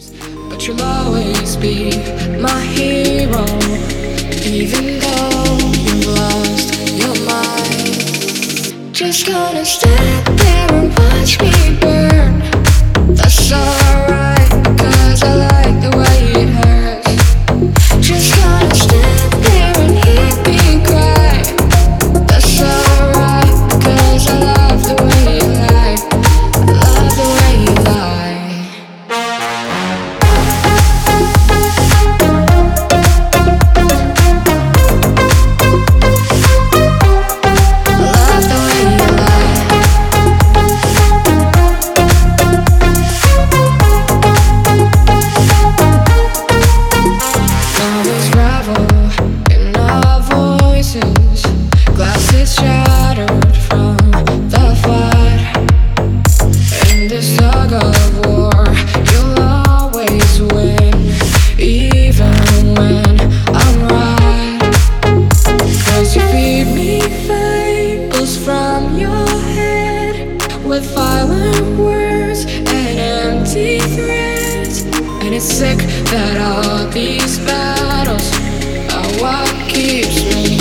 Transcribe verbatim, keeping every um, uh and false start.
But you'll always be my hero, even though you've lost your mind. Just gonna stand there and watch me burn. That's alright, cause I like the way it hurts. Just gonna stand there and hear me cry. That's alright, cause I love the way you lie. I love the way you lie. Glasses shattered from the fight. In this tug of war, you'll always win, even when I'm right. Cause you feed me fables from your head, with violent words and empty threats. And it's sick that all these battles are what keeps me